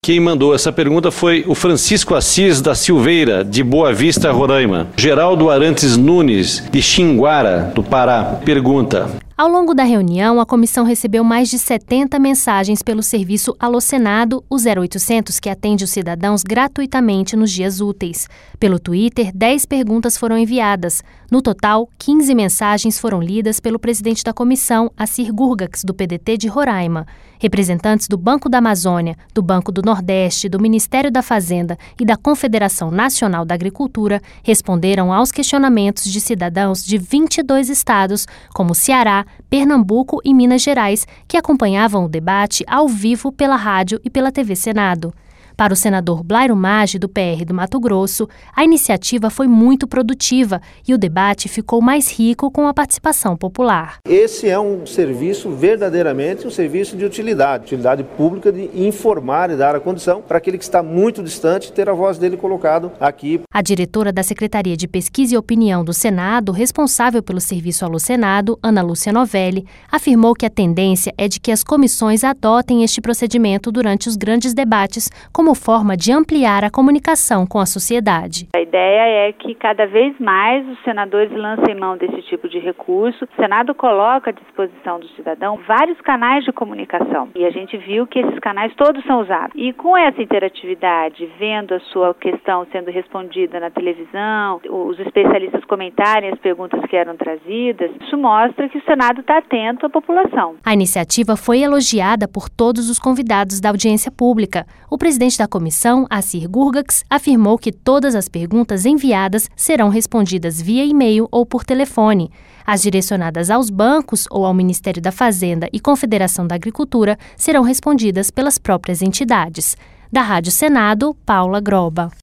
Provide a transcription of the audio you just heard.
Quem mandou essa pergunta foi o Francisco Assis da Silveira, de Boa Vista, Roraima. Geraldo Arantes Nunes, de Xinguara, do Pará, pergunta: ao longo da reunião, a comissão recebeu mais de 70 mensagens pelo serviço Alô Senado, o 0800, que atende os cidadãos gratuitamente nos dias úteis. Pelo Twitter, 10 perguntas foram enviadas. No total, 15 mensagens foram lidas pelo presidente da comissão, Assir Gurgax, do PDT de Roraima. Representantes do Banco da Amazônia, do Banco do Nordeste, do Ministério da Fazenda e da Confederação Nacional da Agricultura responderam aos questionamentos de cidadãos de 22 estados, como Ceará, Pernambuco e Minas Gerais, que acompanhavam o debate ao vivo pela rádio e pela TV Senado. Para o senador Blairo Maggi, do PR do Mato Grosso, a iniciativa foi muito produtiva e o debate ficou mais rico com a participação popular. Esse é um serviço verdadeiramente um serviço de utilidade pública, de informar e dar a condição para aquele que está muito distante ter a voz dele colocado aqui. A diretora da Secretaria de Pesquisa e Opinião do Senado, responsável pelo serviço Alô Senado, Ana Lúcia Novelli, afirmou que a tendência é de que as comissões adotem este procedimento durante os grandes debates como forma de ampliar a comunicação com a sociedade. A ideia é que cada vez mais os senadores lancem mão desse tipo de recurso. O Senado coloca à disposição do cidadão vários canais de comunicação e a gente viu que esses canais todos são usados. E com essa interatividade, vendo a sua questão sendo respondida na televisão, os especialistas comentarem as perguntas que eram trazidas, isso mostra que o Senado está atento à população. A iniciativa foi elogiada por todos os convidados da audiência pública. O presidente da comissão, Assir Gurgax, afirmou que todas as perguntas enviadas serão respondidas via e-mail ou por telefone. As direcionadas aos bancos ou ao Ministério da Fazenda e Confederação da Agricultura serão respondidas pelas próprias entidades. Da Rádio Senado, Paula Groba.